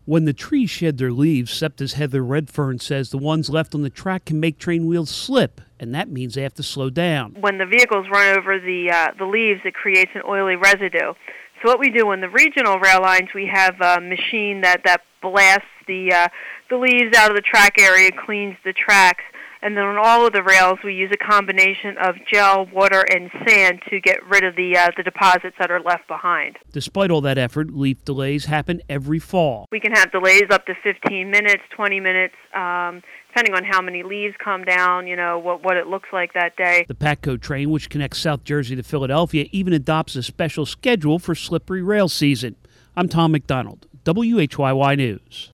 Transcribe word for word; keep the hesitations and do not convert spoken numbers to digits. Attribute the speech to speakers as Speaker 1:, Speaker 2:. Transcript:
Speaker 1: When the trees shed their leaves, SEPTA's Heather Redfern says the ones left on the track can make train wheels slip, and that means they have to slow down.
Speaker 2: When the vehicles run over the uh, the leaves, it creates an oily residue. So what we do on the regional rail lines, we have a machine that, that blasts the uh, the leaves out of the track area, cleans the tracks. And then on all of the rails, we use a combination of gel, water, and sand to get rid of the uh, the deposits that are left behind.
Speaker 1: Despite all that effort, leaf delays happen every fall.
Speaker 2: We can have delays up to fifteen minutes, twenty minutes, um, depending on how many leaves come down, you know, what, what it looks like that day.
Speaker 1: The PATCO train, which connects South Jersey to Philadelphia, even adopts a special schedule for slippery rail season. I'm Tom McDonald, W H Y Y News.